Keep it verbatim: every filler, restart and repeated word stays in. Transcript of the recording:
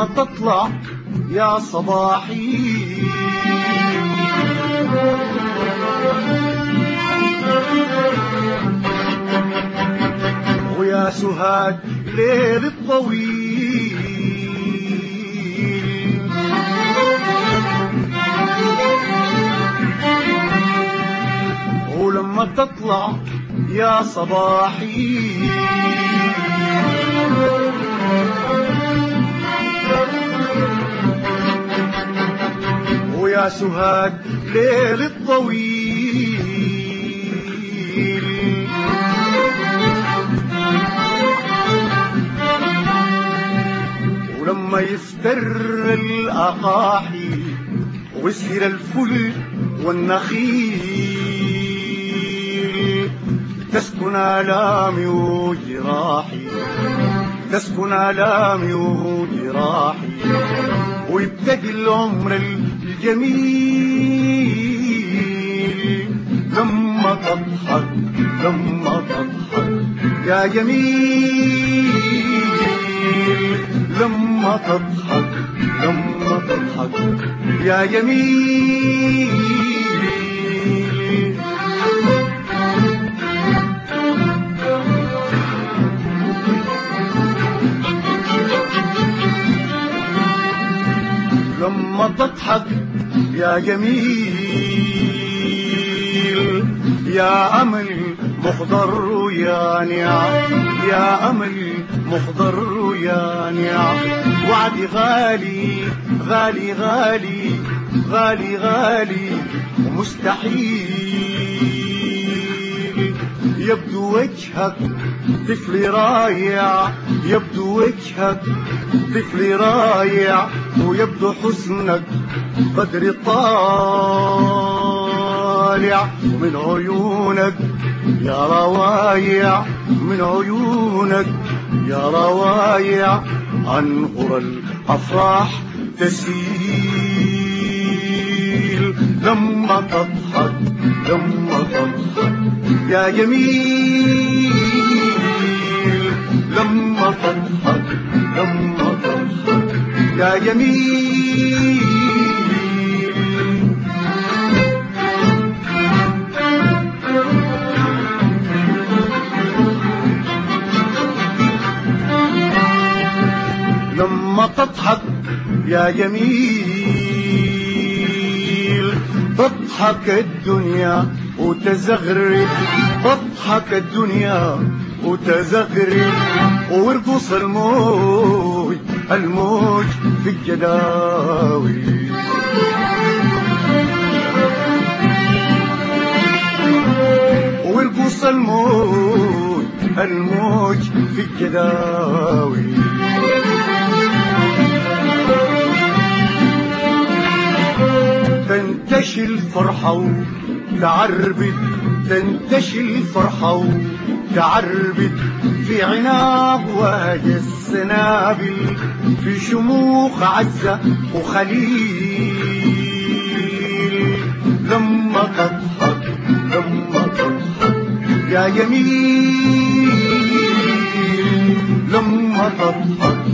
لما تطلع يا صباحي ويا سهاد ليل الطويل ولما تطلع يا صباحي ويا سهاد ليل الطويل ولما يفتر الأقاحي ويسهر الفل والنخيل تسكن آلامي وجراحي تسكن آلامي وجراحي ويبتدي العمر الجميل لما تضحك لما تضحك يا جميل لما تضحك لما تضحك يا جميل لما تضحك يا جميل يا أمل مخضر يا نعم يا أمل مخضر يا نعم وعدي غالي غالي غالي غالي غالي ومستحيل يبدو وجهك طفل رايع يبدو وجهك طفل رايع ويبدو حزنك بدر طالع ومن عيونك يا روايع من عيونك يا روايع أنهر الأفراح تسيل لما تضحك لما تضحك يا جميل لما تضحك لما تضحك يا جميل لما تضحك يا جميل تضحك الدنيا وتزغرد تضحك الدنيا وتزغرد ويرقص الموج الموج في الجداوي ويرقص الموج الموج في الجداوي تنتشي الفرحة وتعربد تنتشي الفرحة وتعربد في عناق وادي السنابل في شموخ عزة وخليل لما تضحك لما تضحك يا جميل لما تضحك